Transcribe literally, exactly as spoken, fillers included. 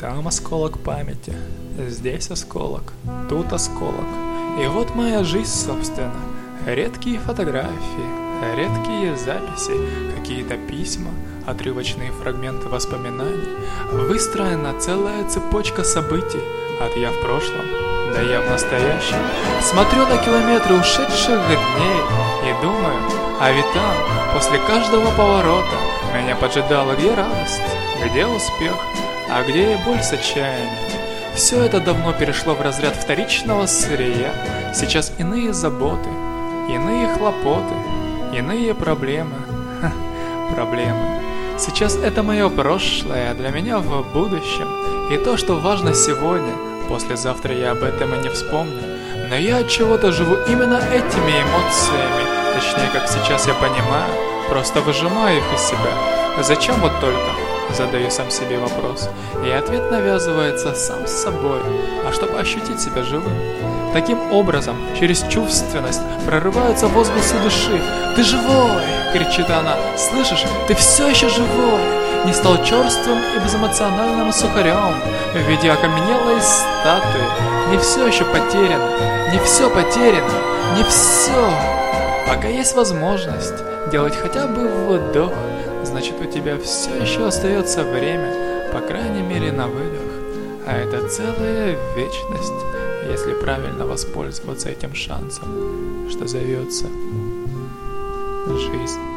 Там осколок памяти, здесь осколок, тут осколок. И вот моя жизнь, собственно. Редкие фотографии, редкие записи, какие-то письма, отрывочные фрагменты воспоминаний. Выстроена целая цепочка событий, от я в прошлом до я в настоящем. Смотрю на километры ушедших дней и думаю, а ведь там, после каждого поворота, меня поджидала где радость, где успех, а где и боль с отчаянием. Все это давно перешло в разряд вторичного сырья. Сейчас иные заботы, иные хлопоты, иные проблемы. Ха, проблемы. Сейчас это мое прошлое, а для меня в будущем. И то, что важно сегодня, послезавтра я об этом и не вспомню. Но я от чего-то живу именно этими эмоциями. Точнее, как сейчас я понимаю, просто выжимаю их из себя. Зачем вот только? Задаю сам себе вопрос. И ответ навязывается сам с собой. А чтобы ощутить себя живым. Таким образом, через чувственность прорываются возгласы души. «Ты живой!» — кричит она. «Слышишь? Ты все еще живой!» Не стал черствым и безэмоциональным сухарем в виде окаменелой статуи. Не все еще потеряно. Не все потеряно. Не все. Пока есть возможность делать хотя бы вдох, значит, у тебя все еще остается время, по крайней мере, на выдох. А это целая вечность, если правильно воспользоваться этим шансом, что зовется жизнь.